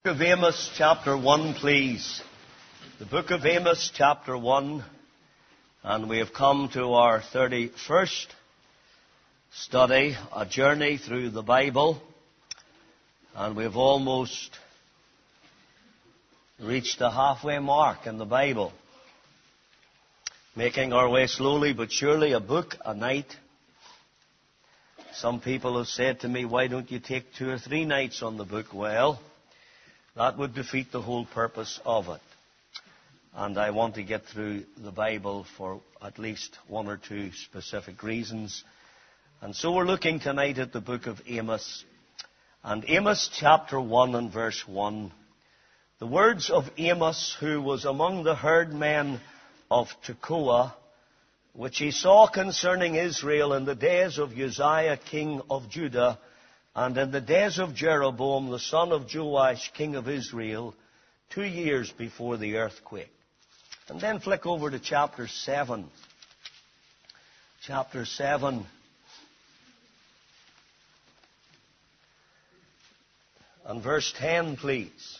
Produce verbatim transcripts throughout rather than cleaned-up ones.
Book of Amos, chapter one, please. The book of Amos, chapter one, and we have come to our thirty-first study, a journey through the Bible, and we've almost reached the halfway mark in the Bible, making our way slowly but surely, a book a night. Some people have said to me, why don't you take two or three nights on the book? Well, that would defeat the whole purpose of it. And I want to get through the Bible for at least one or two specific reasons. And so we're looking tonight at the book of Amos. And Amos chapter one and verse one. The words of Amos, who was among the herdmen of Tekoa, which he saw concerning Israel in the days of Uzziah king of Judah, and in the days of Jeroboam, the son of Joash, king of Israel, two years before the earthquake. And then flick over to chapter seven. Chapter seven. And verse ten, please.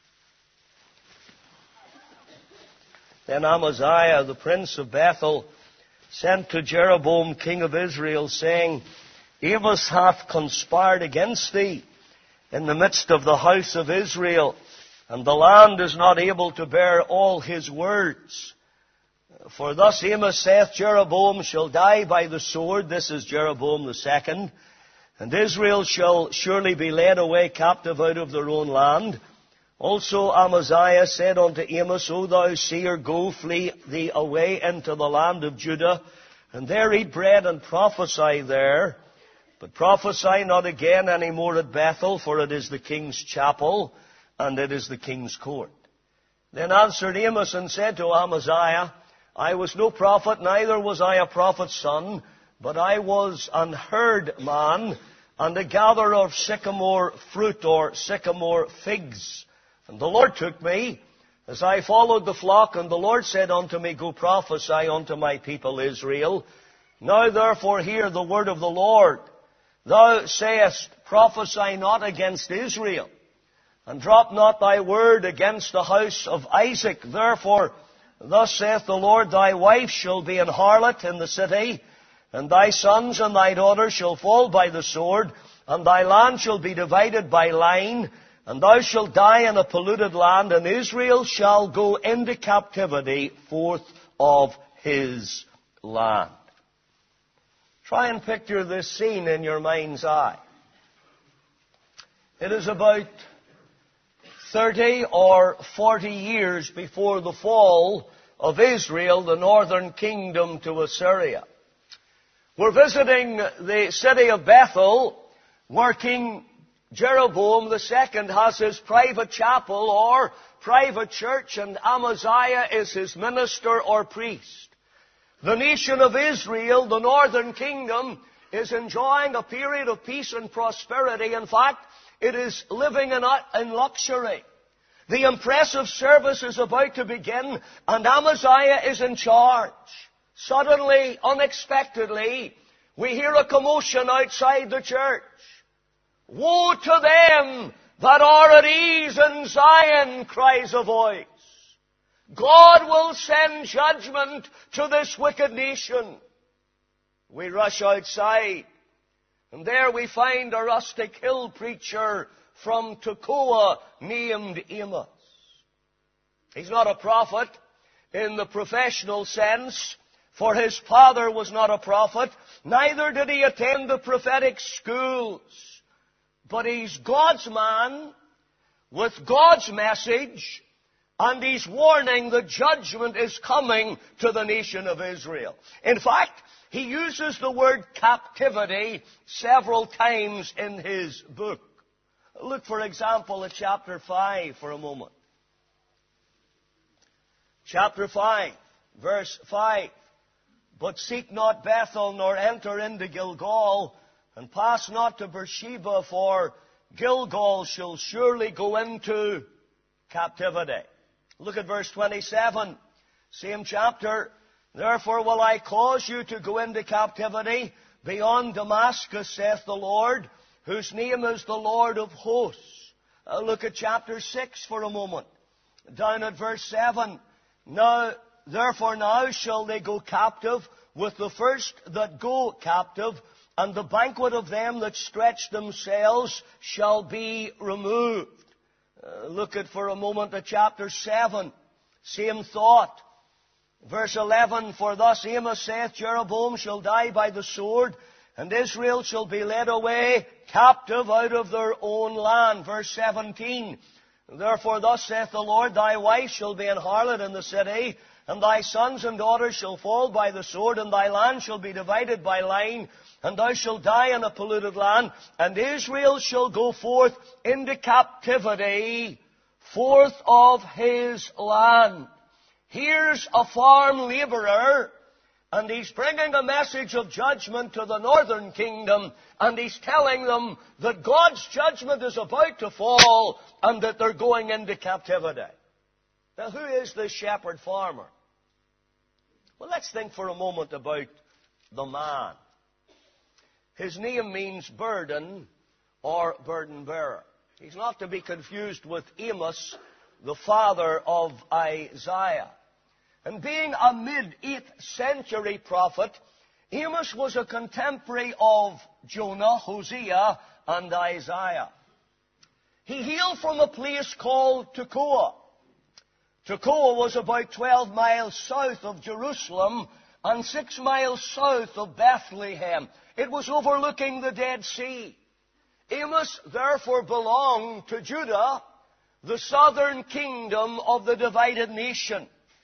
Then Amaziah, the prince of Bethel, sent to Jeroboam, king of Israel, saying, Amos hath conspired against thee in the midst of the house of Israel, and the land is not able to bear all his words. For thus Amos saith, Jeroboam shall die by the sword, this is Jeroboam the second, and Israel shall surely be led away captive out of their own land. Also Amaziah said unto Amos, O thou seer, go, flee thee away into the land of Judah, and there eat bread and prophesy there. But prophesy not again any more at Bethel, for it is the king's chapel, and it is the king's court. Then answered Amos and said to Amaziah, I was no prophet, neither was I a prophet's son, but I was an herdman, and a gatherer of sycamore fruit, or sycamore figs. And the Lord took me, as I followed the flock, and the Lord said unto me, Go prophesy unto my people Israel. Now therefore hear the word of the Lord. Thou sayest, prophesy not against Israel, and drop not thy word against the house of Isaac. Therefore, thus saith the Lord, thy wife shall be an harlot in the city, and thy sons and thy daughters shall fall by the sword, and thy land shall be divided by line, and thou shalt die in a polluted land, and Israel shall go into captivity forth of his land. Try and picture this scene in your mind's eye. It is about thirty or forty years before the fall of Israel, the northern kingdom, to Assyria. We're visiting the city of Bethel, where King Jeroboam the second has his private chapel or private church, and Amaziah is his minister or priest. The nation of Israel, the northern kingdom, is enjoying a period of peace and prosperity. In fact, it is living in, in luxury. The impressive service is about to begin, and Amaziah is in charge. Suddenly, unexpectedly, we hear a commotion outside the church. Woe to them that are at ease in Zion, cries a voice. God will send judgment to this wicked nation. We rush outside, and there we find a rustic hill preacher from Tekoa named Amos. He's not a prophet in the professional sense, for his father was not a prophet, neither did he attend the prophetic schools. But he's God's man with God's message, and he's warning that judgment is coming to the nation of Israel. In fact, he uses the word captivity several times in his book. Look, for example, at chapter five for a moment. Chapter five, verse five. But seek not Bethel, nor enter into Gilgal, and pass not to Beersheba, for Gilgal shall surely go into captivity. Look at verse twenty-seven, same chapter. Therefore will I cause you to go into captivity beyond Damascus, saith the Lord, whose name is the Lord of hosts. Uh, look at chapter six for a moment. Down at verse seven. Now, therefore now shall they go captive with the first that go captive, and the banquet of them that stretch themselves shall be removed. Uh, look at for a moment at chapter seven. Same thought. Verse eleven, for thus Amos saith, Jeroboam shall die by the sword, and Israel shall be led away captive out of their own land. Verse seventeen, therefore thus saith the Lord, thy wife shall be an harlot in the city, and thy sons and daughters shall fall by the sword, and thy land shall be divided by line, and thou shalt die in a polluted land, and Israel shall go forth into captivity, forth of his land. Here's a farm laborer, and he's bringing a message of judgment to the northern kingdom, and he's telling them that God's judgment is about to fall, and that they're going into captivity. Now, who is this shepherd farmer? Well, let's think for a moment about the man. His name means burden or burden bearer. He's not to be confused with Amos, the father of Isaiah. And being a mid-eighth century prophet, Amos was a contemporary of Jonah, Hosea, and Isaiah. He hailed from a place called Tekoa. Tekoa was about twelve miles south of Jerusalem and six miles south of Bethlehem. It was overlooking the Dead Sea. Amos therefore belonged to Judah, the southern kingdom of the divided nation.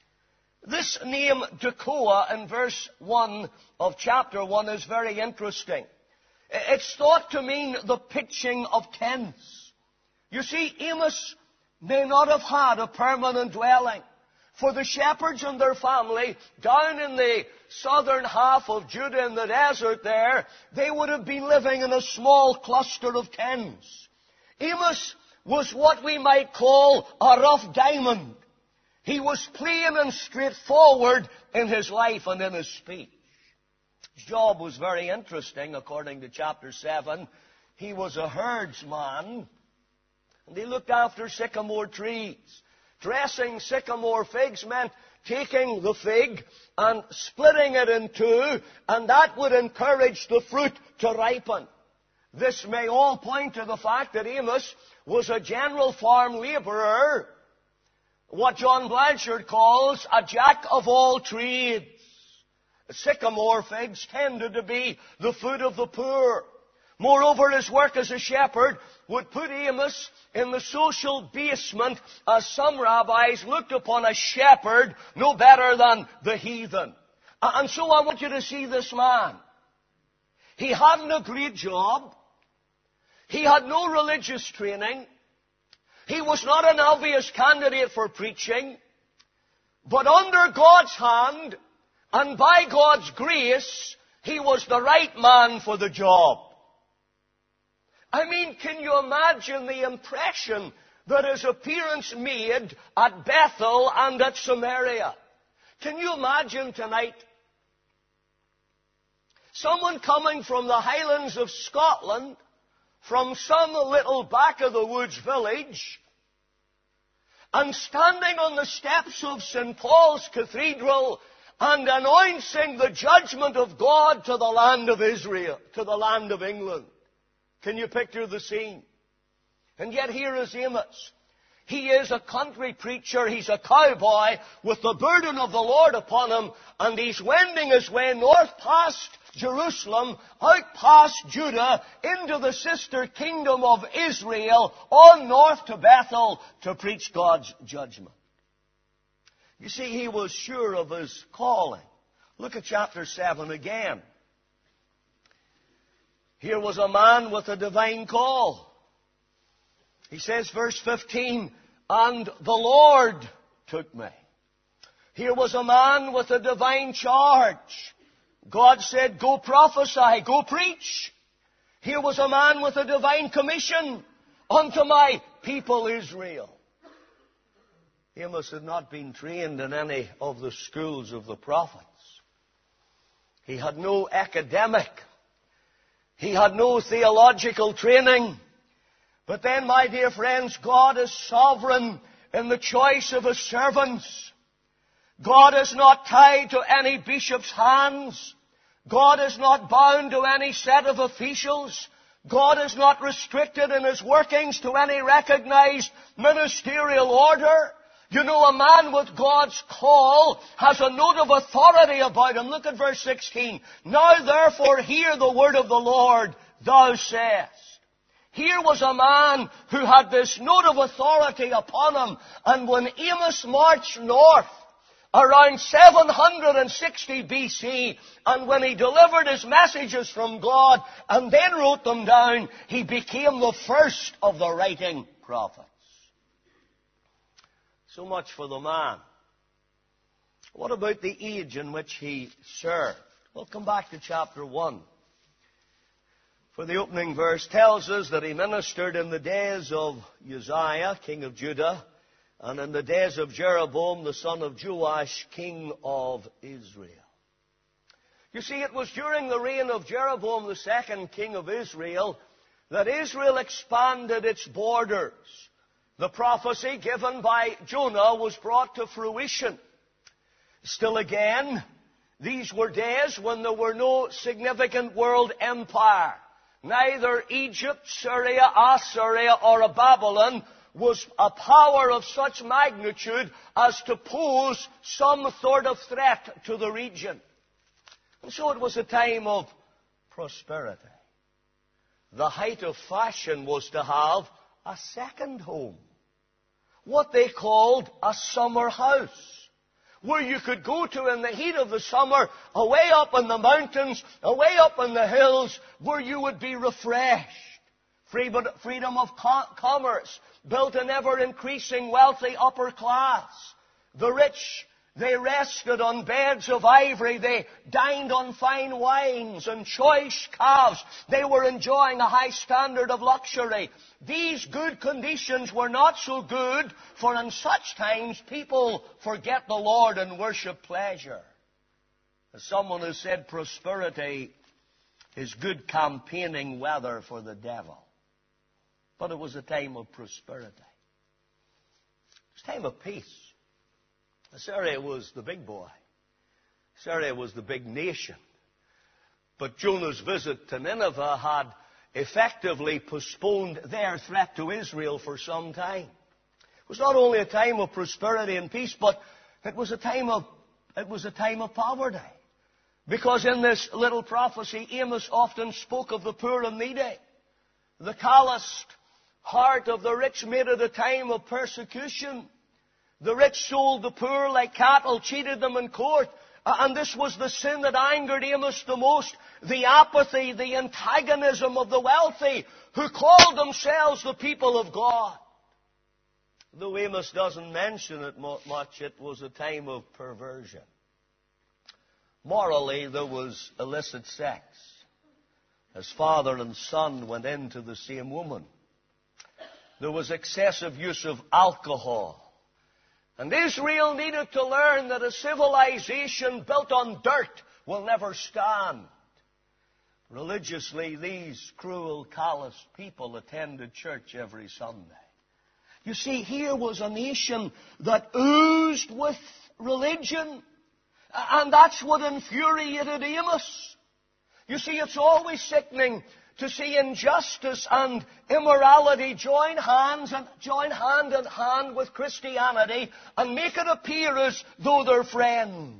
This name Tekoa in verse one of chapter one is very interesting. It's thought to mean the pitching of tents. You see, Amos may not have had a permanent dwelling. For the shepherds and their family down in the southern half of Judah in the desert there, they would have been living in a small cluster of tents. Amos was what we might call a rough diamond. He was plain and straightforward in his life and in his speech. His job was very interesting, according to chapter seven. He was a herdsman, and he looked after sycamore trees. Dressing sycamore figs meant taking the fig and splitting it in two, and that would encourage the fruit to ripen. This may all point to the fact that Amos was a general farm laborer, what John Blanchard calls a jack of all trades. Sycamore figs tended to be the food of the poor. Moreover, his work as a shepherd would put Amos in the social basement, as some rabbis looked upon a shepherd no better than the heathen. And so I want you to see this man. He hadn't a great job. He had no religious training. He was not an obvious candidate for preaching. But under God's hand and by God's grace, he was the right man for the job. I mean, can you imagine the impression that his appearance made at Bethel and at Samaria? Can you imagine tonight someone coming from the Highlands of Scotland, from some little back-of-the-woods village, and standing on the steps of Saint Paul's Cathedral and announcing the judgment of God to the land of Israel, to the land of England? Can you picture the scene? And yet here is Amos. He is a country preacher. He's a cowboy with the burden of the Lord upon him, and he's wending his way north past Jerusalem, out past Judah, into the sister kingdom of Israel, on north to Bethel, to preach God's judgment. You see, he was sure of his calling. Look at chapter seven again. Here was a man with a divine call. He says, verse fifteen, and the Lord took me. Here was a man with a divine charge. God said, go prophesy, go preach. Here was a man with a divine commission unto my people Israel. Amos had not been trained in any of the schools of the prophets. He had no academic. He had no theological training. But then, my dear friends, God is sovereign in the choice of His servants. God is not tied to any bishop's hands. God is not bound to any set of officials. God is not restricted in His workings to any recognized ministerial order. You know, a man with God's call has a note of authority about him. Look at verse sixteen. Now therefore hear the word of the Lord, thou sayest. Here was a man who had this note of authority upon him. And when Amos marched north around seven hundred sixty B C, and when he delivered his messages from God and then wrote them down, he became the first of the writing prophets. So much for the man. What about the age in which he served? We'll come back to chapter one. For the opening verse tells us that he ministered in the days of Uzziah, king of Judah, and in the days of Jeroboam, the son of Joash, king of Israel. You see, it was during the reign of Jeroboam the second, king of Israel, that Israel expanded its borders. The prophecy given by Jonah was brought to fruition. Still again, these were days when there were no significant world empire. Neither Egypt, Syria, Assyria, or Babylon was a power of such magnitude as to pose some sort of threat to the region. And so it was a time of prosperity. The height of fashion was to have a second home, what they called a summer house, where you could go to in the heat of the summer, away up in the mountains, away up in the hills, where you would be refreshed. Freedom of commerce built an ever-increasing wealthy upper class. The rich, they rested on beds of ivory. They dined on fine wines and choice calves. They were enjoying a high standard of luxury. These good conditions were not so good, for in such times people forget the Lord and worship pleasure. As someone has said, prosperity is good campaigning weather for the devil. But it was a time of prosperity. It was a time of peace. Assyria was the big boy. Assyria was the big nation. But Jonah's visit to Nineveh had effectively postponed their threat to Israel for some time. It was not only a time of prosperity and peace, but it was a time of, it was a time of poverty. Because in this little prophecy, Amos often spoke of the poor and needy. The calloused heart of the rich made it a time of persecution. The rich sold the poor like cattle, cheated them in court. And this was the sin that angered Amos the most. The apathy, the antagonism of the wealthy who called themselves the people of God. Though Amos doesn't mention it much, it was a time of perversion. Morally, there was illicit sex, as father and son went into the same woman. There was excessive use of alcohol. And Israel needed to learn that a civilization built on dirt will never stand. Religiously, these cruel, callous people attended church every Sunday. You see, here was a nation that oozed with religion. And that's what infuriated Amos. You see, it's always sickening to see injustice and immorality join hands and join hand in hand with Christianity and make it appear as though they're friends.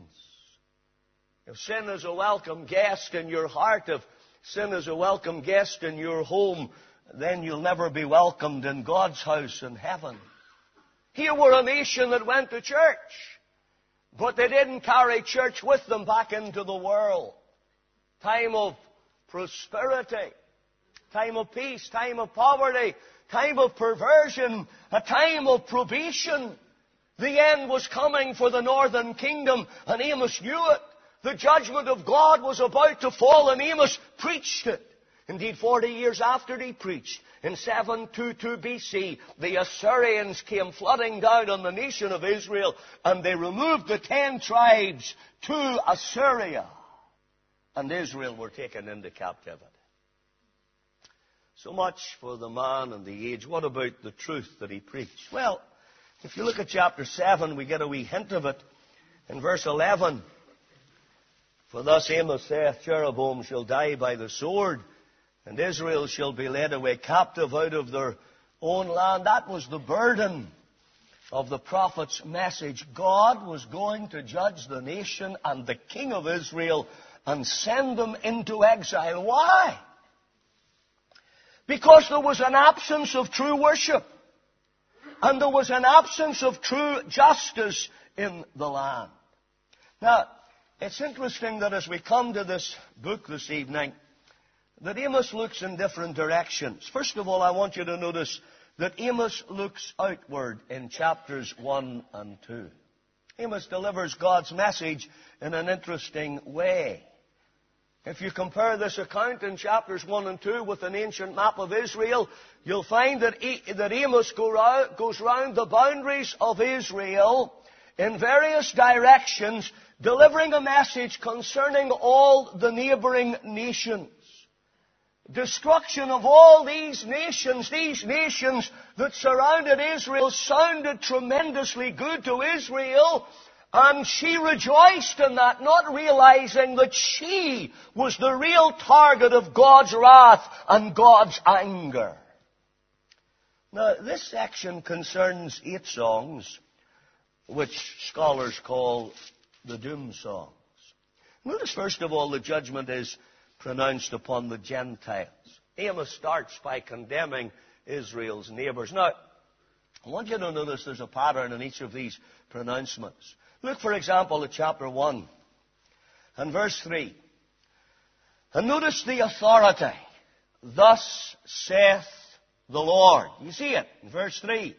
If sin is a welcome guest in your heart, if sin is a welcome guest in your home, then you'll never be welcomed in God's house in heaven. Here were a nation that went to church, but they didn't carry church with them back into the world. Time of prosperity, time of peace, time of poverty, time of perversion, a time of probation. The end was coming for the northern kingdom, and Amos knew it. The judgment of God was about to fall, and Amos preached it. Indeed, forty years after he preached, in seven twenty-two B C, the Assyrians came flooding down on the nation of Israel, and they removed the ten tribes to Assyria, and Israel were taken into captivity. So much for the man and the age. What about the truth that he preached? Well, if you look at chapter seven, we get a wee hint of it. In verse eleven, for thus Amos saith, Jeroboam shall die by the sword, and Israel shall be led away captive out of their own land. That was the burden of the prophet's message. God was going to judge the nation and the king of Israel and send them into exile. Why? Because there was an absence of true worship. And there was an absence of true justice in the land. Now, it's interesting that as we come to this book this evening, that Amos looks in different directions. First of all, I want you to notice that Amos looks outward in chapters one and two. Amos delivers God's message in an interesting way. If you compare this account in chapters one and two with an ancient map of Israel, you'll find that, that Amos go round, goes round the boundaries of Israel in various directions, delivering a message concerning all the neighboring nations. Destruction of all these nations, these nations that surrounded Israel, sounded tremendously good to Israel, and she rejoiced in that, not realizing that she was the real target of God's wrath and God's anger. Now, this section concerns eight songs, which scholars call the doom songs. Notice, first of all, the judgment is pronounced upon the Gentiles. Amos starts by condemning Israel's neighbors. Now, I want you to notice there's a pattern in each of these pronouncements. Look, for example, at chapter one and verse three. And notice the authority. Thus saith the Lord. You see it in verse three.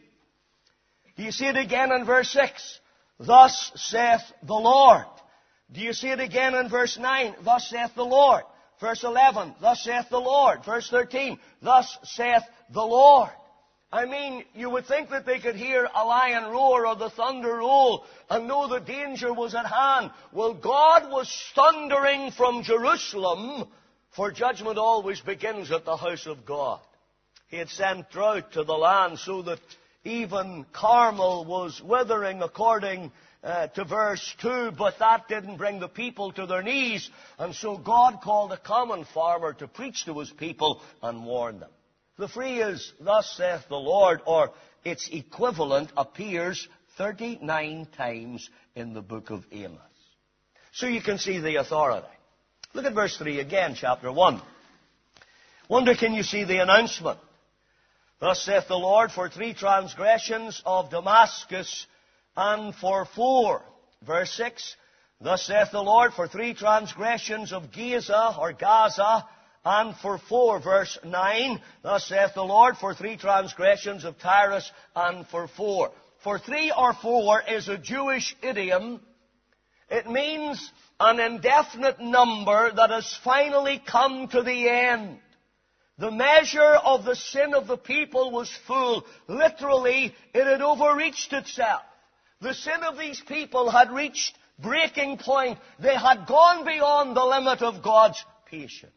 Do you see it again in verse six? Thus saith the Lord. Do you see it again in verse nine? Thus saith the Lord. Verse eleven, thus saith the Lord. Verse thirteen, thus saith the Lord. I mean, you would think that they could hear a lion roar or the thunder roll and know the danger was at hand. Well, God was thundering from Jerusalem, for judgment always begins at the house of God. He had sent drought to the land so that even Carmel was withering, according uh, to verse two, but that didn't bring the people to their knees, and so God called a common farmer to preach to his people and warn them. The phrase, thus saith the Lord, or its equivalent, appears thirty-nine times in the book of Amos. So you can see the authority. Look at verse three again, chapter one. Wonder, can you see the announcement? Thus saith the Lord, for three transgressions of Damascus and for four. Verse six, thus saith the Lord, for three transgressions of Gaza or Gaza and for four. Verse nine, thus saith the Lord, for three transgressions of Tyrus and for four. For three or four is a Jewish idiom. It means an indefinite number that has finally come to the end. The measure of the sin of the people was full. Literally, it had overreached itself. The sin of these people had reached breaking point. They had gone beyond the limit of God's patience.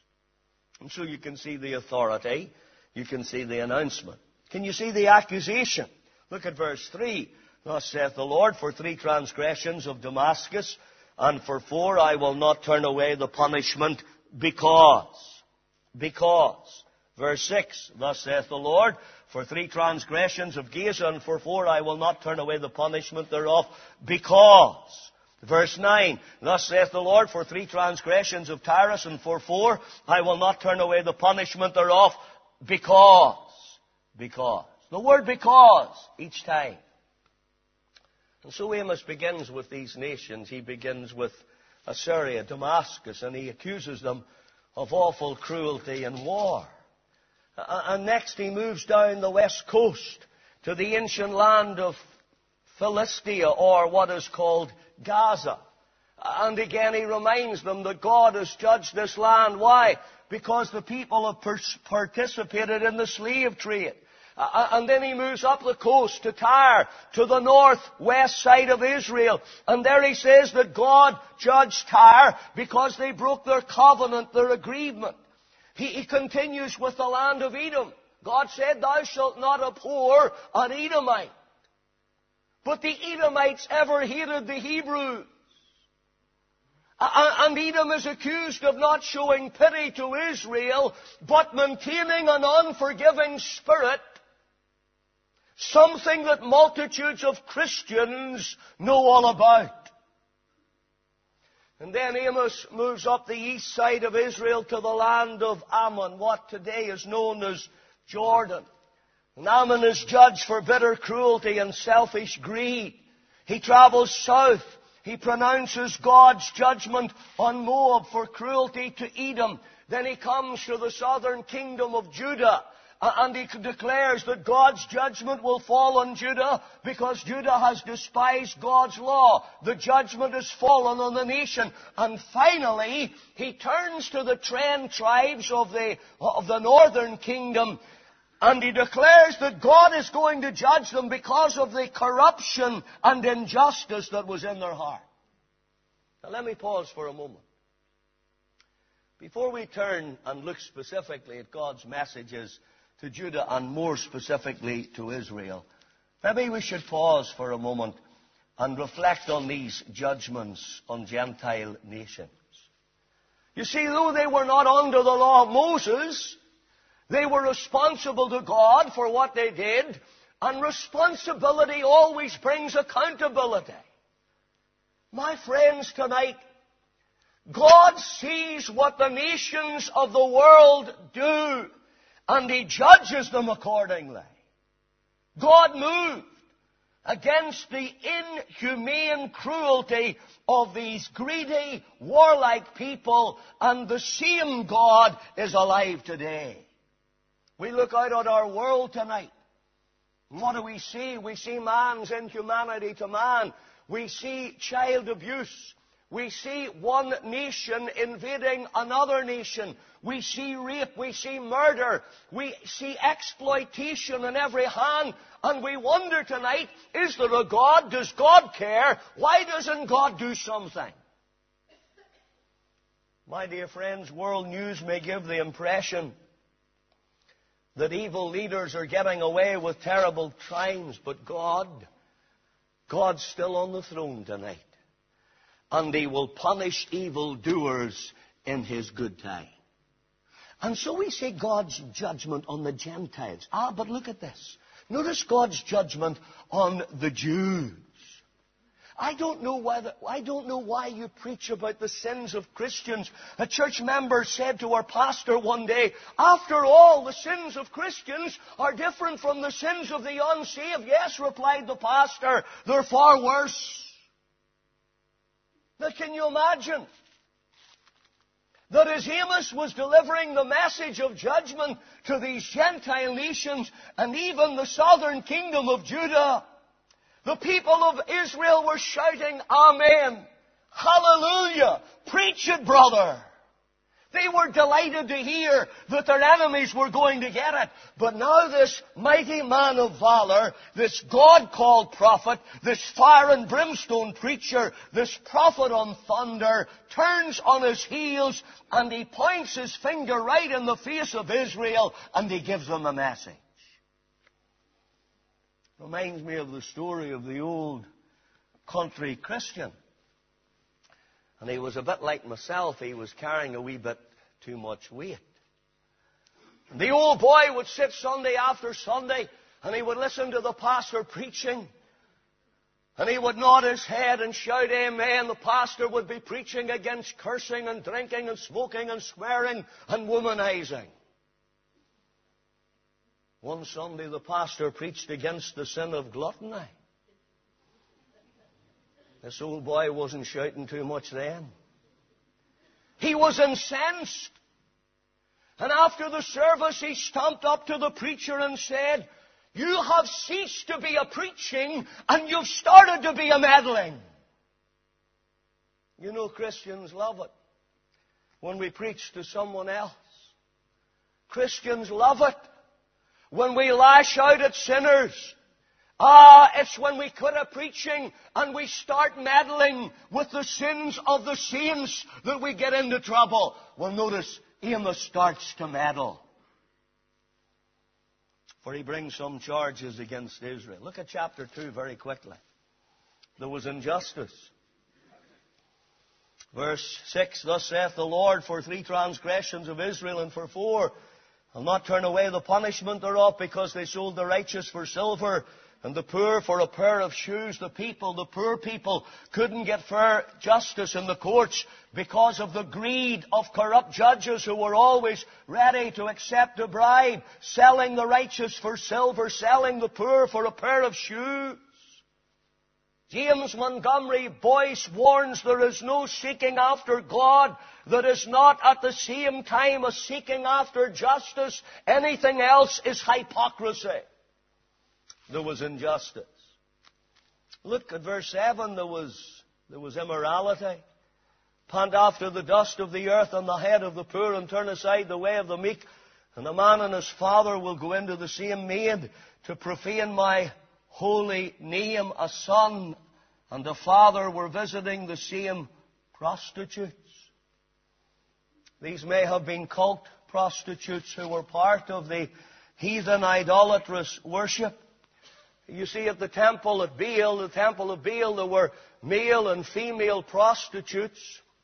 And so you can see the authority. You can see the announcement. Can you see the accusation? Look at verse three. Thus saith the Lord, for three transgressions of Damascus, and for four I will not turn away the punishment, because. Because. Verse six. Thus saith the Lord, for three transgressions of Gaza, and for four I will not turn away the punishment thereof, because. Verse nine, thus saith the Lord, for three transgressions of Tyrus, and for four I will not turn away the punishment thereof, because. Because. The word because, each time. And so Amos begins with these nations. He begins with Assyria, Damascus, and he accuses them of awful cruelty and war. And next he moves down the west coast to the ancient land of Philistia, or what is called Gaza. And again he reminds them that God has judged this land. Why? Because the people have pers- participated in the slave trade. Uh, and then he moves up the coast to Tyre, to the northwest side of Israel. And there he says that God judged Tyre because they broke their covenant, their agreement. He, he continues with the land of Edom. God said, thou shalt not abhor an Edomite. But the Edomites ever hated the Hebrews. And Edom is accused of not showing pity to Israel, but maintaining an unforgiving spirit, something that multitudes of Christians know all about. And then Amos moves up the east side of Israel to the land of Ammon, what today is known as Jordan. And Ammon is judged for bitter cruelty and selfish greed. He travels south. He pronounces God's judgment on Moab for cruelty to Edom. Then he comes to the southern kingdom of Judah. And he declares that God's judgment will fall on Judah because Judah has despised God's law. The judgment has fallen on the nation. And finally, he turns to the ten tribes of the, of the northern kingdom, and he declares that God is going to judge them because of the corruption and injustice that was in their heart. Now let me pause for a moment. Before we turn and look specifically at God's messages to Judah and more specifically to Israel, maybe we should pause for a moment and reflect on these judgments on Gentile nations. You see, though they were not under the law of Moses, they were responsible to God for what they did, and responsibility always brings accountability. My friends, tonight, God sees what the nations of the world do, and He judges them accordingly. God moved against the inhumane cruelty of these greedy, warlike people, and the same God is alive today. We look out at our world tonight. And what do we see? We see man's inhumanity to man. We see child abuse. We see one nation invading another nation. We see rape. We see murder. We see exploitation in every hand. And we wonder tonight, is there a God? Does God care? Why doesn't God do something? My dear friends, world news may give the impression that evil leaders are getting away with terrible crimes, but God, God's still on the throne tonight. And He will punish evildoers in His good time. And so we see God's judgment on the Gentiles. Ah, but look at this. Notice God's judgment on the Jews. I don't know whether, I don't know why you preach about the sins of Christians. A church member said to our pastor one day, after all, the sins of Christians are different from the sins of the unsaved. Yes, replied the pastor, they're far worse. Now, can you imagine that as Amos was delivering the message of judgment to these Gentile nations and even the southern kingdom of Judah, the people of Israel were shouting, Amen, Hallelujah, preach it, brother. They were delighted to hear that their enemies were going to get it. But now this mighty man of valor, this God-called prophet, this fire and brimstone preacher, this prophet on thunder, turns on his heels and he points his finger right in the face of Israel and he gives them a message. Reminds me of the story of the old country Christian. And he was a bit like myself. He was carrying a wee bit too much weight. And the old boy would sit Sunday after Sunday and he would listen to the pastor preaching. And he would nod his head and shout amen. The pastor would be preaching against cursing and drinking and smoking and swearing and womanizing. One Sunday the pastor preached against the sin of gluttony. This old boy wasn't shouting too much then. He was incensed. And after the service he stomped up to the preacher and said, you have ceased to be a preaching and you've started to be a meddling. You know, Christians love it when we preach to someone else. Christians love it when we lash out at sinners. Ah, it's when we quit a preaching and we start meddling with the sins of the saints that we get into trouble. Well, notice, Amos starts to meddle. For he brings some charges against Israel. Look at chapter two very quickly. There was injustice. Verse six, Thus saith the Lord, for three transgressions of Israel, and for four, I'll not turn away the punishment thereof, because they sold the righteous for silver, and the poor for a pair of shoes. The people, the poor people, couldn't get fair justice in the courts because of the greed of corrupt judges who were always ready to accept a bribe, selling the righteous for silver, selling the poor for a pair of shoes. James Montgomery Boyce warns there is no seeking after God that is not at the same time a seeking after justice. Anything else is hypocrisy. There was injustice. Look at verse seven. There was, there was immorality. Pant after the dust of the earth on the head of the poor, and turn aside the way of the meek. And a man and his father will go into the same maid to profane my holy name. A son and a father were visiting the same prostitutes. These may have been cult prostitutes who were part of the heathen idolatrous worship. You see, at the temple at Baal, the temple of Baal, there were male and female prostitutes.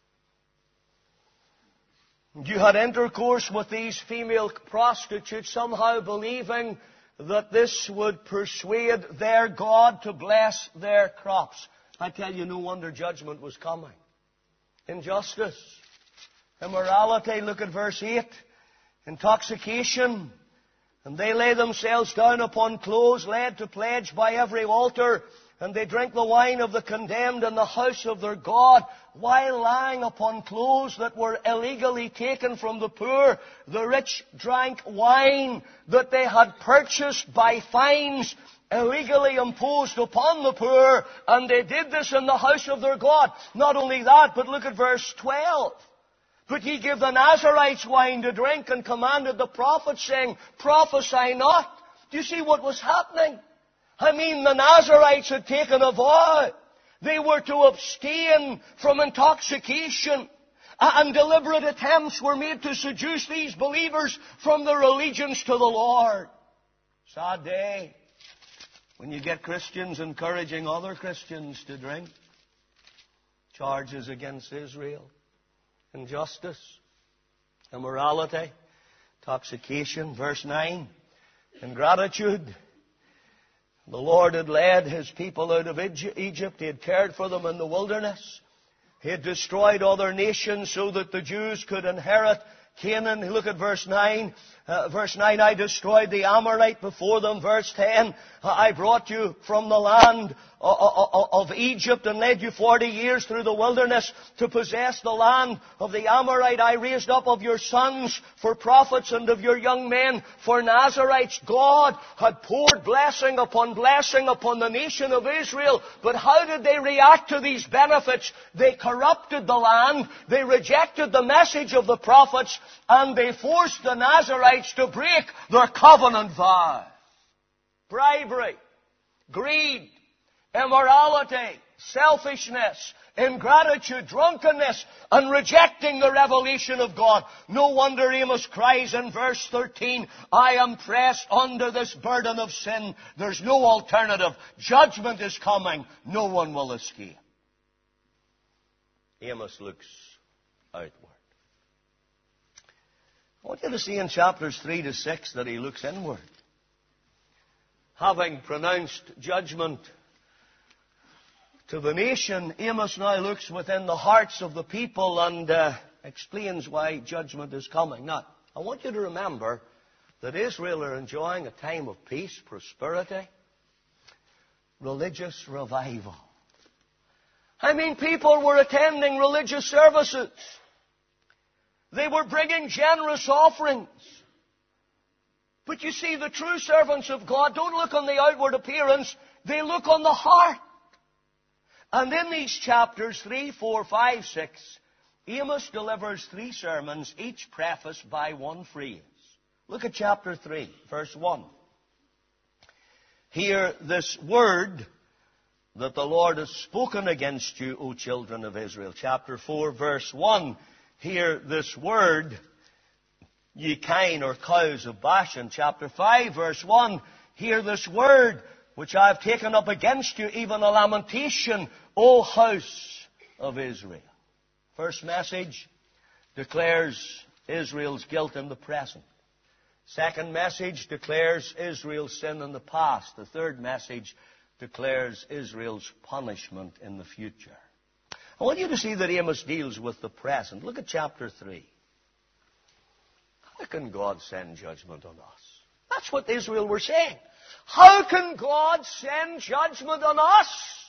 You had intercourse with these female prostitutes, somehow believing that this would persuade their God to bless their crops. I tell you, no wonder judgment was coming. Injustice, immorality. Look at verse eight. Intoxication. And they lay themselves down upon clothes led to pledge by every altar, and they drink the wine of the condemned in the house of their God. While lying upon clothes that were illegally taken from the poor, the rich drank wine that they had purchased by fines illegally imposed upon the poor, and they did this in the house of their God. Not only that, but look at verse twelve. But ye give the Nazarites wine to drink, and commanded the prophets, saying, Prophesy not. Do you see what was happening? I mean, the Nazarites had taken a vow. They were to abstain from intoxication. And deliberate attempts were made to seduce these believers from their allegiance to the Lord. Sad day when you get Christians encouraging other Christians to drink. Charges against Israel. Injustice, immorality, intoxication. Verse nine, ingratitude. The Lord had led His people out of Egypt. He had cared for them in the wilderness. He had destroyed other nations so that the Jews could inherit Canaan. Look at verse nine. Uh, verse nine, I destroyed the Amorite before them. Verse ten, I brought you from the land of Egypt and led you forty years through the wilderness to possess the land of the Amorite. I raised up of your sons for prophets and of your young men for Nazarites. God had poured blessing upon blessing upon the nation of Israel. But how did they react to these benefits? They corrupted the land. They rejected the message of the prophets. And they forced the Nazarites to break their covenant vow. Bribery, greed, immorality, selfishness, ingratitude, drunkenness, and rejecting the revelation of God. No wonder Amos cries in verse thirteen, I am pressed under this burden of sin. There's no alternative. Judgment is coming. No one will escape. Amos looks outward. I want you to see in chapters three to six that he looks inward. Having pronounced judgment to the nation, Amos now looks within the hearts of the people and uh, explains why judgment is coming. Now, I want you to remember that Israel are enjoying a time of peace, prosperity, religious revival. I mean, people were attending religious services. They were bringing generous offerings. But you see, the true servants of God don't look on the outward appearance. They look on the heart. And in these chapters three, four, five, six, Amos delivers three sermons, each prefaced by one phrase. Look at chapter three, verse one. Hear this word that the Lord has spoken against you, O children of Israel. Chapter four, verse one. Hear this word ye kine or cows of Bashan. Chapter five, verse one, hear this word which I have taken up against you, even a lamentation, O house of Israel. First message declares Israel's guilt in the present. Second message declares Israel's sin in the past. The third message declares Israel's punishment in the future. I want you to see that Amos deals with the present. Look at chapter three. How can God send judgment on us? That's what Israel were saying. How can God send judgment on us?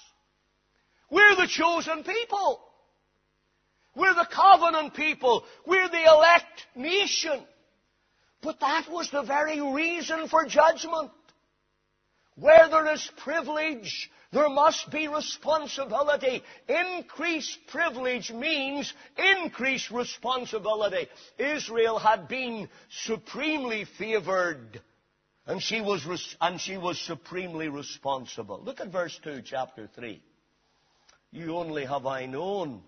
We're the chosen people. We're the covenant people. We're the elect nation. But that was the very reason for judgment. Where there is privilege, there must be responsibility. Increased privilege means increased responsibility. Israel had been supremely favored, and she was and she was supremely responsible. Look at verse two, chapter three. You only have I known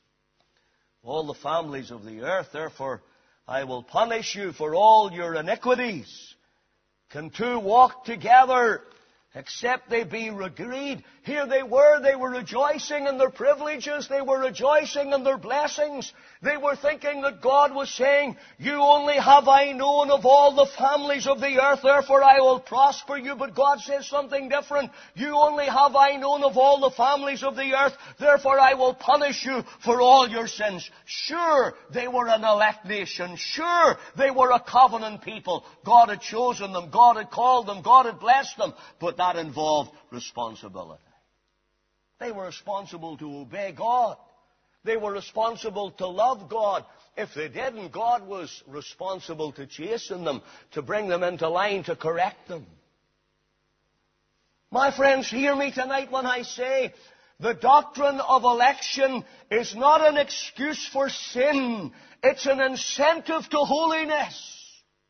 all the families of the earth, therefore I will punish you for all your iniquities. Can two walk together except they be agreed? Here they were, they were rejoicing in their privileges, they were rejoicing in their blessings. They were thinking that God was saying, you only have I known of all the families of the earth, therefore I will prosper you. But God says something different. You only have I known of all the families of the earth, therefore I will punish you for all your sins. Sure, they were an elect nation. Sure, they were a covenant people. God had chosen them, God had called them, God had blessed them. But that involved responsibility. They were responsible to obey God. They were responsible to love God. If they didn't, God was responsible to chasten them, to bring them into line, to correct them. My friends, hear me tonight when I say the doctrine of election is not an excuse for sin. It's an incentive to holiness.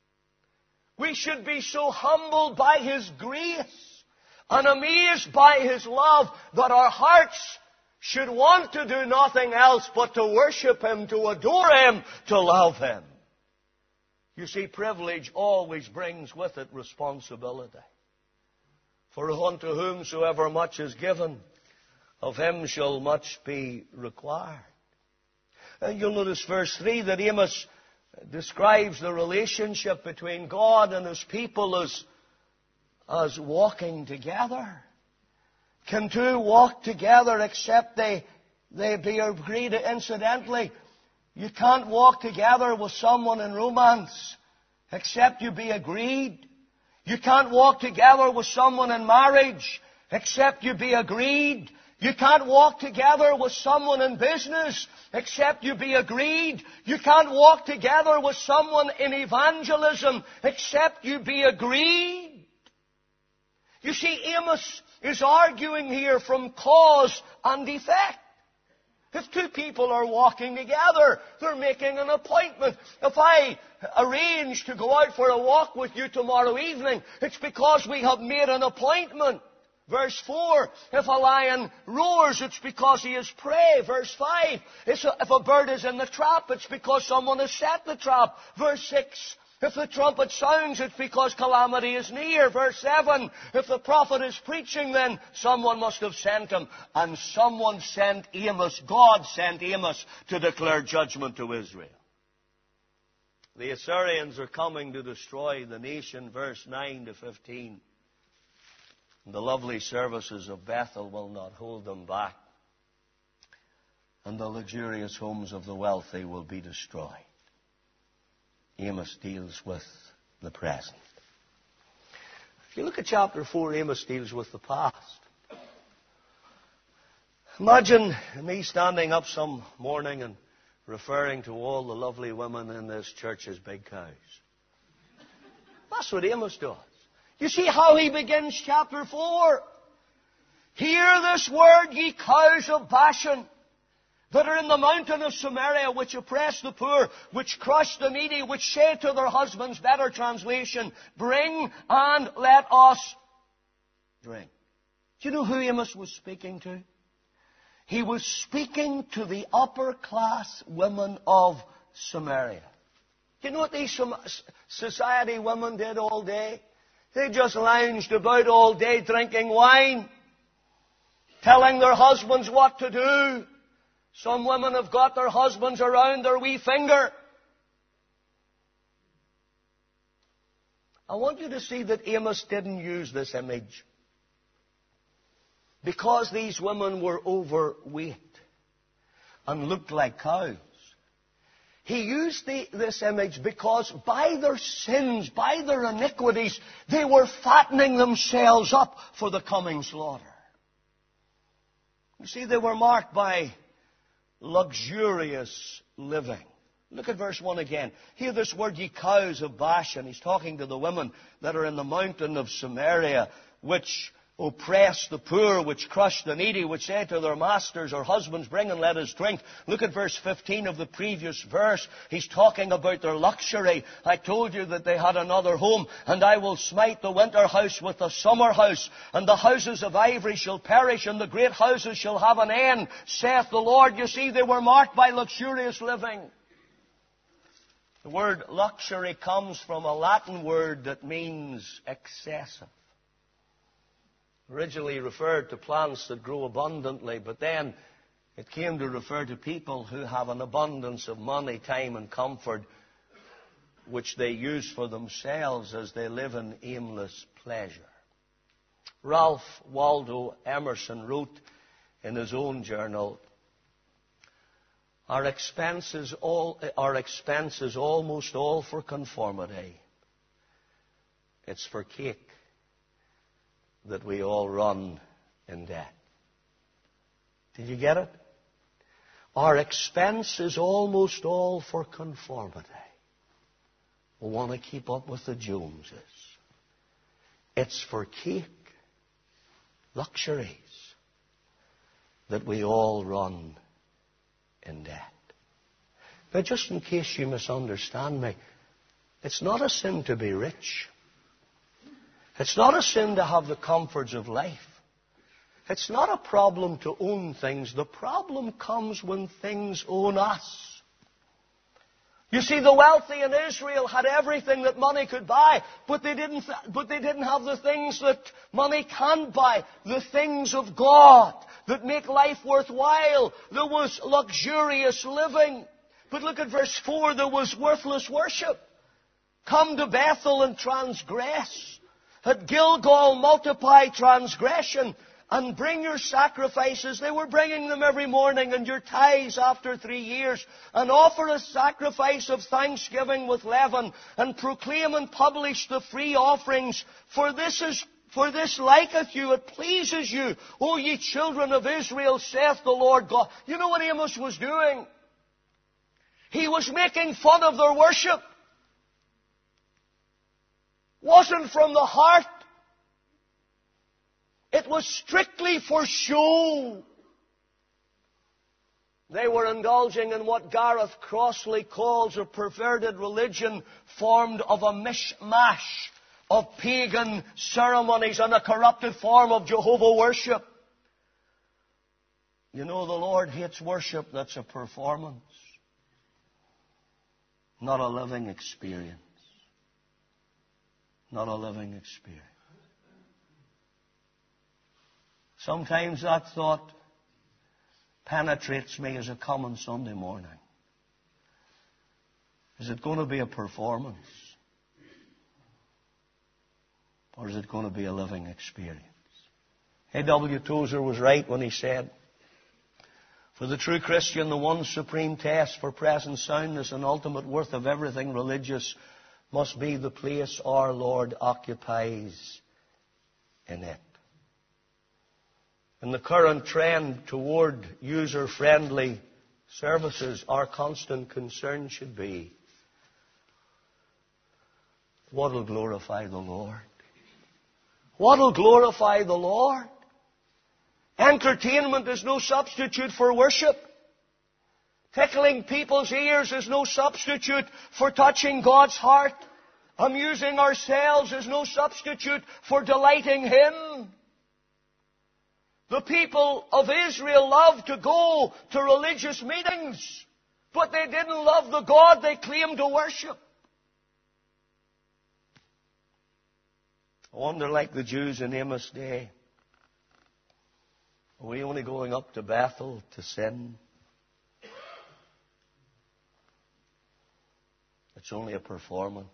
We should be so humbled by His grace and amazed by His love that our hearts should want to do nothing else but to worship Him, to adore Him, to love Him. You see, privilege always brings with it responsibility. For unto whomsoever much is given, of him shall much be required. And you'll notice verse three that Amos describes the relationship between God and His people as, as walking together. Can two walk together except they, they be agreed? Incidentally, you can't walk together with someone in romance except you be agreed. You can't walk together with someone in marriage except you be agreed. You can't walk together with someone in business except you be agreed. You can't walk together with someone in evangelism except you be agreed. You see, Amos is arguing here from cause and effect. If two people are walking together, they're making an appointment. If I arrange to go out for a walk with you tomorrow evening, it's because we have made an appointment. Verse four, if a lion roars, it's because he is prey. Verse five, if a bird is in the trap, it's because someone has set the trap. Verse six, if the trumpet sounds, it's because calamity is near. Verse seven, if the prophet is preaching, then someone must have sent him. And someone sent Amos, God sent Amos to declare judgment to Israel. The Assyrians are coming to destroy the nation, verse nine to fifteen. The lovely services of Bethel will not hold them back, and the luxurious homes of the wealthy will be destroyed. Amos deals with the present. If you look at chapter four, Amos deals with the past. Imagine me standing up some morning and referring to all the lovely women in this church as big cows. That's what Amos does. You see how he begins chapter four. Hear this word, ye cows of Bashan, that are in the mountain of Samaria, which oppress the poor, which crush the needy, which say to their husbands, better translation, bring and let us drink. Do you know who Amos was speaking to? He was speaking to the upper class women of Samaria. Do you know what these society women did all day? They just lounged about all day drinking wine, telling their husbands what to do. Some women have got their husbands around their wee finger. I want you to see that Amos didn't use this image because these women were overweight and looked like cows. He used the, this image because by their sins, by their iniquities, they were fattening themselves up for the coming slaughter. You see, they were marked by luxurious living. Look at verse one again. Hear this word, ye cows of Bashan. He's talking to the women that are in the mountain of Samaria, which oppress the poor, which crush the needy, which say to their masters or husbands, bring and let us drink. Look at verse fifteen of the previous verse. He's talking about their luxury. I told you that they had another home, and I will smite the winter house with the summer house, and the houses of ivory shall perish, and the great houses shall have an end, saith the Lord. You see, they were marked by luxurious living. The word luxury comes from a Latin word that means excessive. Originally referred to plants that grow abundantly, but then it came to refer to people who have an abundance of money, time and comfort, which they use for themselves as they live in aimless pleasure. Ralph Waldo Emerson wrote in his own journal, Our expenses, all, our expenses almost all for conformity. It's for cake that we all run in debt. Did you get it? Our expense is almost all for conformity. We want to keep up with the Joneses. It's for cake, luxuries, that we all run in debt. Now, just in case you misunderstand me, it's not a sin to be rich. It's not a sin to have the comforts of life. It's not a problem to own things. The problem comes when things own us. You see, the wealthy in Israel had everything that money could buy, but they didn't, but they didn't have the things that money can't buy, the things of God that make life worthwhile. There was luxurious living. But look at verse four, there was worthless worship. Come to Bethel and transgress. At Gilgal multiply transgression and bring your sacrifices. They were bringing them every morning, and your tithes after three years. And offer a sacrifice of thanksgiving with leaven, and proclaim and publish the free offerings. For this is For this liketh you, it pleases you, O ye children of Israel, saith the Lord God. You know what Amos was doing? He was making fun of their worship. Wasn't from the heart. It was strictly for show. They were indulging in what Gareth Crossley calls a perverted religion formed of a mishmash of pagan ceremonies and a corrupted form of Jehovah worship. You know, the Lord hates worship that's a performance, not a living experience. Not a living experience. Sometimes that thought penetrates me as I come on Sunday morning. Is it going to be a performance? Or is it going to be a living experience? A W Tozer was right when he said, for the true Christian, the one supreme test for present soundness and ultimate worth of everything religious must be the place our Lord occupies in it. In the current trend toward user-friendly services, our constant concern should be, what will glorify the Lord? What will glorify the Lord? Entertainment is no substitute for worship. Tickling people's ears is no substitute for touching God's heart. Amusing ourselves is no substitute for delighting Him. The people of Israel loved to go to religious meetings, but they didn't love the God they claimed to worship. I wonder, like the Jews in Amos' day, are we only going up to Bethel to sin? It's only a performance,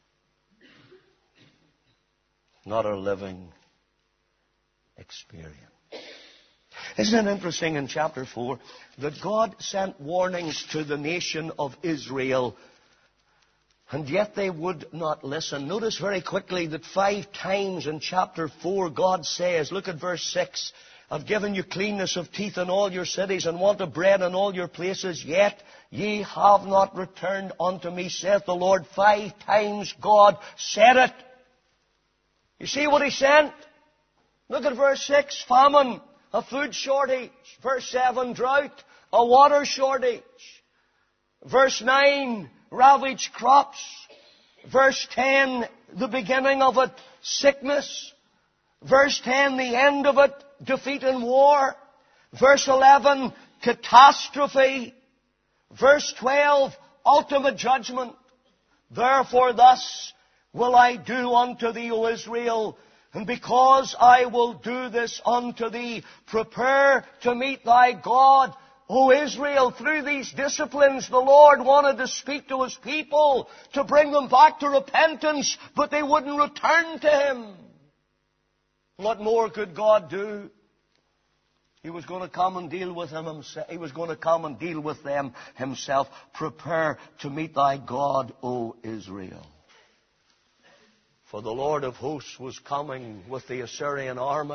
not a living experience. Isn't it interesting in chapter four that God sent warnings to the nation of Israel, and yet they would not listen? Notice very quickly that five times in chapter four God says, look at verse six, I've given you cleanness of teeth in all your cities and want of bread in all your places, yet ye have not returned unto me, saith the Lord. Five times God said it. You see what He sent? Look at verse six, famine, a food shortage. Verse seven, drought, a water shortage. Verse nine, ravaged crops. Verse ten, the beginning of it, sickness. Verse ten, the end of it, defeat in war. Verse eleven, catastrophe. Verse twelve, ultimate judgment. Therefore thus will I do unto thee, O Israel, and because I will do this unto thee, prepare to meet thy God, O Israel. Through these disciplines, the Lord wanted to speak to His people, to bring them back to repentance, but they wouldn't return to Him. What more could God do? He was going to come and deal with them himself. He was going to come and deal with them Himself. Prepare to meet thy God, O Israel. For the Lord of hosts was coming with the Assyrian army,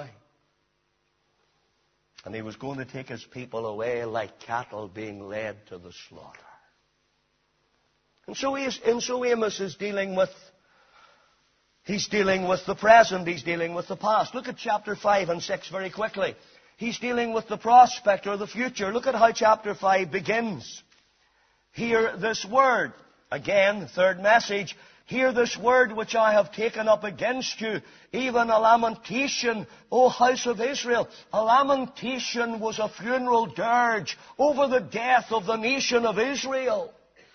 and He was going to take His people away like cattle being led to the slaughter. And so, he is, and so Amos is dealing with, he's dealing with the present, he's dealing with the past. Look at chapter five and six very quickly. He's dealing with the prospect or the future. Look at how chapter five begins. Hear this word. Again, third message. Hear this word which I have taken up against you, even a lamentation, O house of Israel. A lamentation was a funeral dirge over the death of the nation of Israel.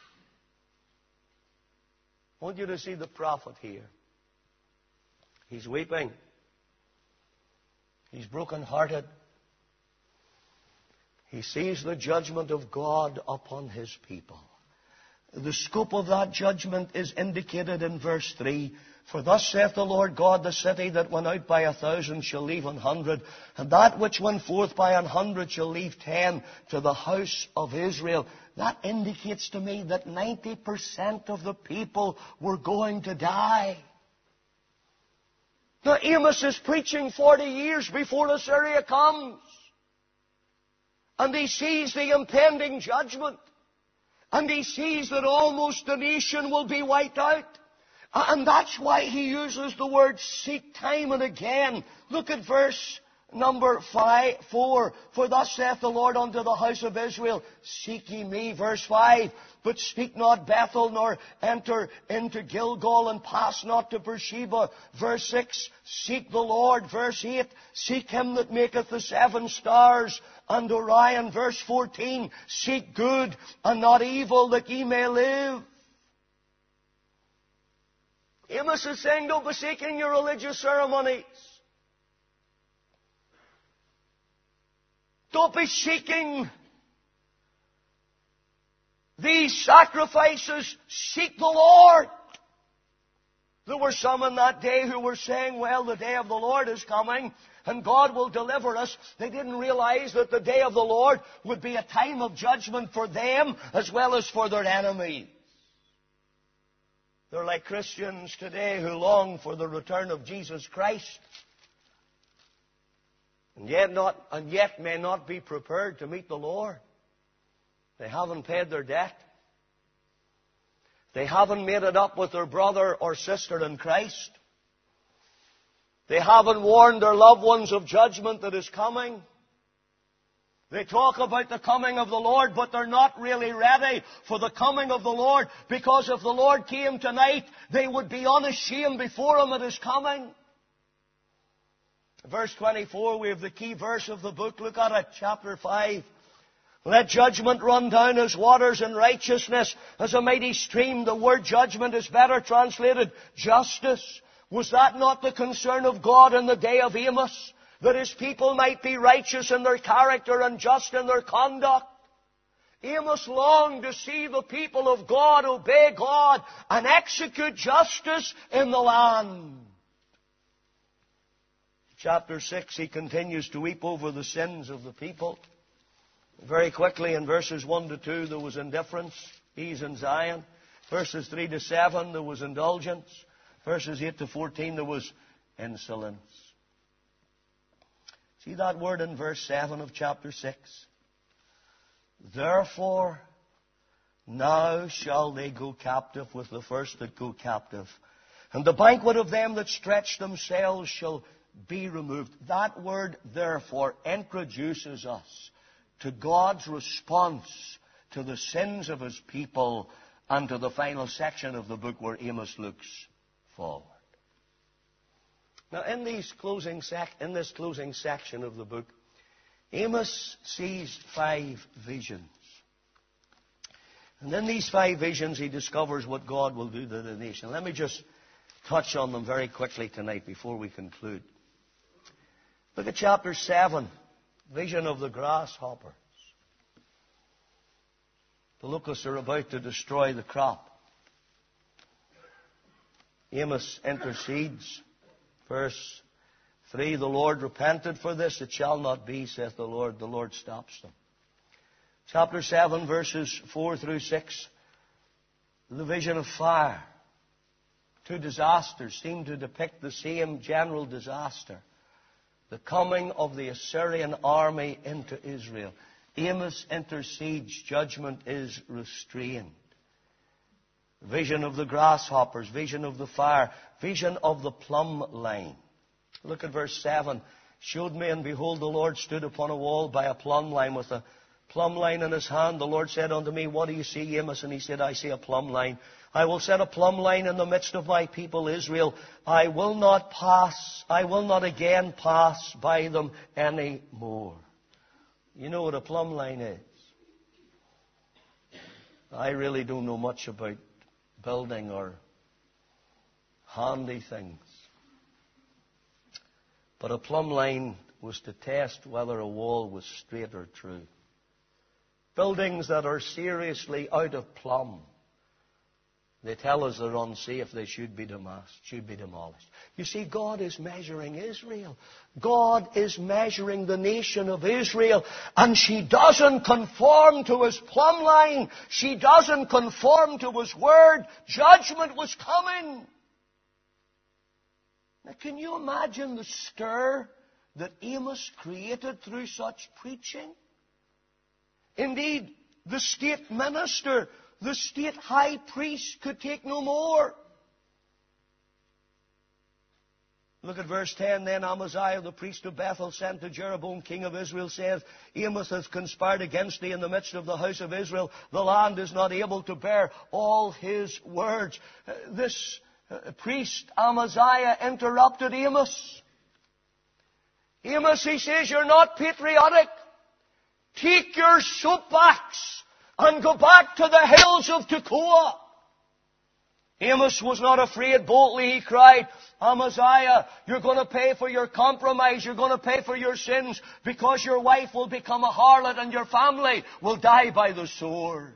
I want you to see the prophet here. He's weeping. He's broken-hearted. He sees the judgment of God upon His people. The scope of that judgment is indicated in verse three. For thus saith the Lord God, the city that went out by a thousand shall leave an hundred, and that which went forth by an hundred shall leave ten to the house of Israel. That indicates to me that ninety percent of the people were going to die. Now Amos is preaching forty years before Assyria comes. And he sees the impending judgment. And he sees that almost the nation will be wiped out. And that's why he uses the word seek time and again. Look at verse number five, four. For thus saith the Lord unto the house of Israel, seek ye me. Verse five. But speak not Bethel, nor enter into Gilgal, and pass not to Beersheba. Verse six. Seek the Lord. Verse eight. Seek Him that maketh the seven stars and Orion. Verse fourteen. Seek good and not evil, that ye may live. Amos is saying, don't be seeking your religious ceremonies. Don't be seeking these sacrifices. Seek the Lord. There were some in that day who were saying, well, the day of the Lord is coming and God will deliver us. They didn't realize that the day of the Lord would be a time of judgment for them as well as for their enemies. They're like Christians today who long for the return of Jesus Christ, and yet not, and yet may not be prepared to meet the Lord. They haven't paid their debt. They haven't made it up with their brother or sister in Christ. They haven't warned their loved ones of judgment that is coming. They talk about the coming of the Lord, but they're not really ready for the coming of the Lord, because if the Lord came tonight, they would be unashamed before Him at His coming. Verse twenty-four, we have the key verse of the book. Look at it, chapter five. Let judgment run down as waters, and righteousness as a mighty stream. The word judgment is better translated justice. Was that not the concern of God in the day of Amos? That His people might be righteous in their character and just in their conduct? Amos longed to see the people of God obey God and execute justice in the land. Chapter six, he continues to weep over the sins of the people. Very quickly in verses one to two, there was indifference, ease in Zion. Verses three to seven, there was indulgence. Verses eight to fourteen, there was insolence. See that word in verse seven of chapter six? Therefore, now shall they go captive with the first that go captive. And the banquet of them that stretch themselves shall be removed. That word, therefore, introduces us to God's response to the sins of His people and to the final section of the book where Amos looks forward. Now, in, these closing sec- in this closing section of the book, Amos sees five visions. And in these five visions, he discovers what God will do to the nation. Let me just touch on them very quickly tonight before we conclude. Look at chapter seven, vision of the grasshoppers. The locusts are about to destroy the crop. Amos intercedes. Verse three, the Lord repented for this. It shall not be, saith the Lord. The Lord stops them. Chapter seven, verses four through six, the vision of fire. Two disasters seem to depict the same general disaster. The coming of the Assyrian army into Israel. Amos intercedes. Judgment is restrained. Vision of the grasshoppers. Vision of the fire. Vision of the plumb line. Look at verse seven. Showed me, and behold, the Lord stood upon a wall by a plumb line with a plumb line in His hand. The Lord said unto me, what do you see, Amos? And he said, I see a plumb line. I will set a plumb line in the midst of my people Israel. I will not pass, I will not again pass by them any more. You know what a plumb line is? I really don't know much about building or handy things. But a plumb line was to test whether a wall was straight or true. Buildings that are seriously out of plumb, they tell us they're unsafe, they should be demolished, should be demolished. You see, God is measuring Israel. God is measuring the nation of Israel, and she doesn't conform to His plumb line. She doesn't conform to His word. Judgment was coming. Now, can you imagine the stir that Amos created through such preaching? Indeed, the state minister, the state high priest could take no more. Look at verse ten. Then Amaziah, the priest of Bethel, sent to Jeroboam, king of Israel, saith, Amos has conspired against thee in the midst of the house of Israel. The land is not able to bear all his words. Uh, this uh, priest, Amaziah, interrupted Amos. Amos, he says, you're not patriotic. Take your soapbox and go back to the hills of Tekoa. Amos was not afraid. Boldly he cried, Amaziah, you're going to pay for your compromise. You're going to pay for your sins, because your wife will become a harlot and your family will die by the sword.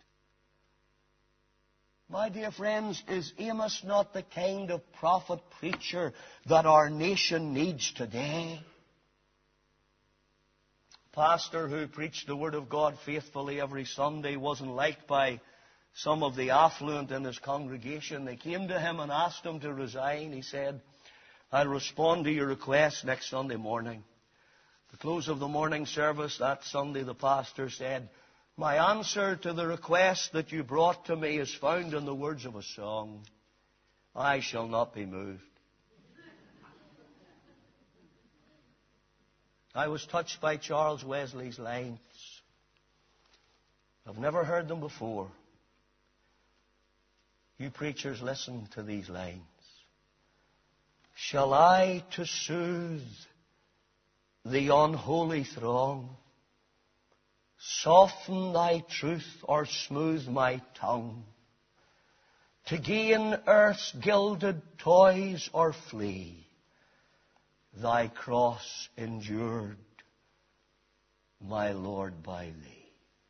My dear friends, is Amos not the kind of prophet preacher that our nation needs today? Pastor who preached the Word of God faithfully every Sunday wasn't liked by some of the affluent in his congregation. They came to him and asked him to resign. He said, I'll respond to your request next Sunday morning. At the close of the morning service that Sunday, the pastor said, my answer to the request that you brought to me is found in the words of a song. I shall not be moved. I was touched by Charles Wesley's lines. I've never heard them before. You preachers, listen to these lines. Shall I to soothe the unholy throng soften thy truth or smooth my tongue? to gain earth's gilded toys or flee. Thy cross endured, my Lord, by thee.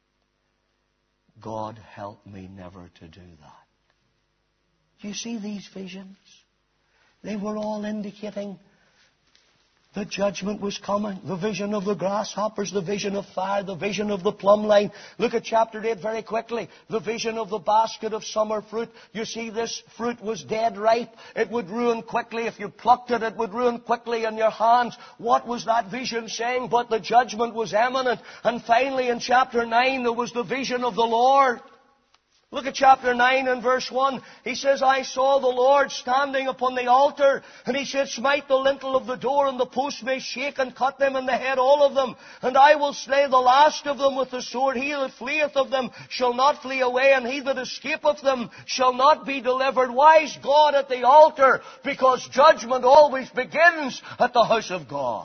God, help me never to do that. Do you see these visions? They were all indicating the judgment was coming. The vision of the grasshoppers, the vision of fire, the vision of the plumb line. Look at chapter eight very quickly. The vision of the basket of summer fruit. You see, this fruit was dead ripe. It would ruin quickly. If you plucked it, it would ruin quickly in your hands. What was that vision saying? But the judgment was imminent. And finally in chapter nine, there was the vision of the Lord. Look at chapter nine and verse one. He says, I saw the Lord standing upon the altar. And he said, smite the lintel of the door, and the posts may shake, and cut them in the head, all of them. And I will slay the last of them with the sword. He that fleeth of them shall not flee away, and he that escapeth them shall not be delivered. Why is God at the altar? Because judgment always begins at the house of God.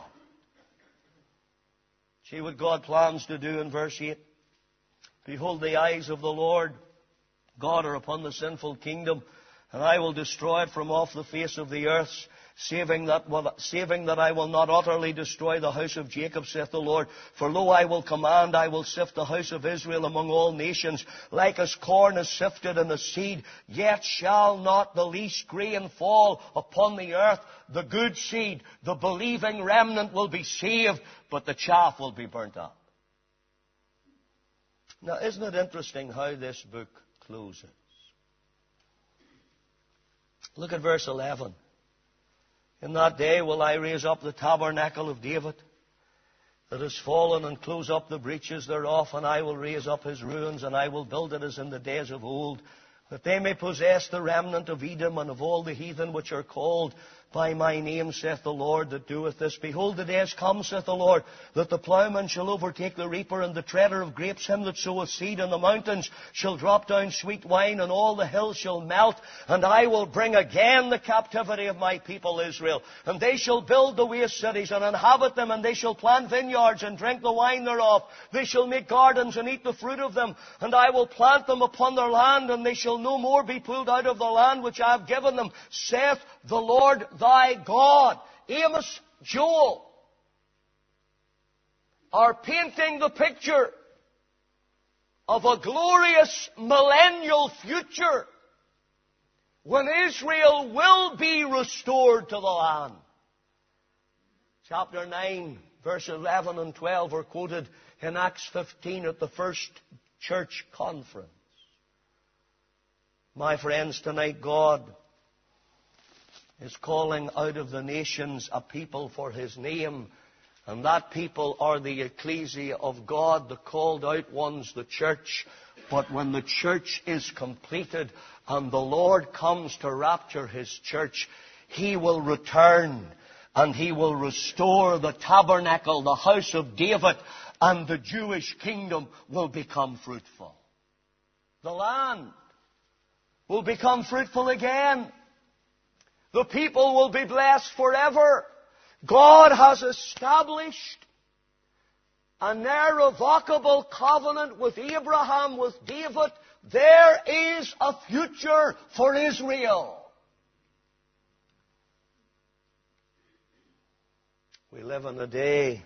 See what God plans to do in verse eight. Behold, the eyes of the Lord God are upon the sinful kingdom, and I will destroy it from off the face of the earth, saving that, saving that I will not utterly destroy the house of Jacob, saith the Lord. For lo, I will command, I will sift the house of Israel among all nations, like as corn is sifted in the seed. Yet shall not the least grain fall upon the earth. The good seed, the believing remnant, will be saved, but the chaff will be burnt up. Now, isn't it interesting how this book closes? Look at verse eleven. In that day will I raise up the tabernacle of David that is fallen, and close up the breaches thereof, and I will raise up his ruins, and I will build it as in the days of old, that they may possess the remnant of Edom and of all the heathen which are called by my name, saith the Lord that doeth this. Behold, the days come, saith the Lord, that the plowman shall overtake the reaper, and the treader of grapes him that soweth seed, and the mountains shall drop down sweet wine, and all the hills shall melt. And I will bring again the captivity of my people Israel. And they shall build the waste cities, and inhabit them, and they shall plant vineyards, and drink the wine thereof. They shall make gardens, and eat the fruit of them. And I will plant them upon their land, and they shall no more be pulled out of the land which I have given them, saith the Lord thy God. Amos, Joel are painting the picture of a glorious millennial future when Israel will be restored to the land. Chapter nine, verse eleven and twelve are quoted in Acts fifteen at the first church conference. My friends, tonight God is calling out of the nations a people for His name. And that people are the ecclesia of God, the called out ones, the church. But when the church is completed and the Lord comes to rapture His church, He will return and He will restore the tabernacle, the house of David, and the Jewish kingdom will become fruitful. The land will become fruitful again. The people will be blessed forever. God has established an irrevocable covenant with Abraham, with David. There is a future for Israel. We live in a day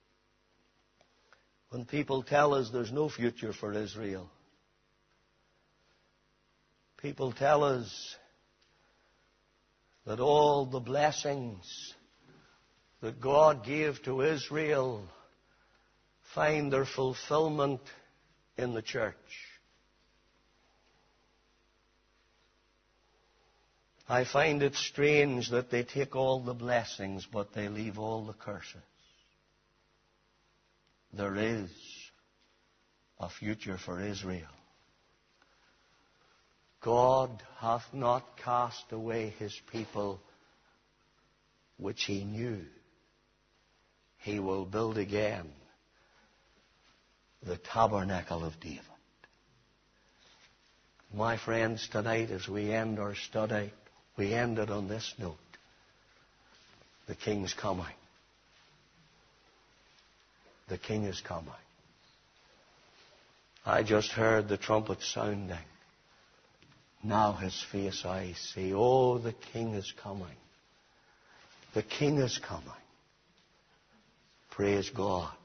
when people tell us there's no future for Israel. People tell us that all the blessings that God gave to Israel find their fulfillment in the church. I find it strange that they take all the blessings, but they leave all the curses. There is a future for Israel. God hath not cast away His people, which He knew. He will build again the tabernacle of David. My friends, tonight as we end our study, we end it on this note. The King's coming. The King is coming. I just heard the trumpet sounding. Now his face eyes see, oh, the King is coming. The King is coming. Praise God.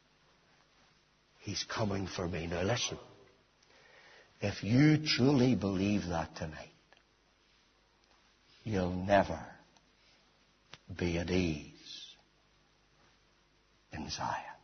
He's coming for me. Now listen. If you truly believe that tonight, you'll never be at ease in Zion.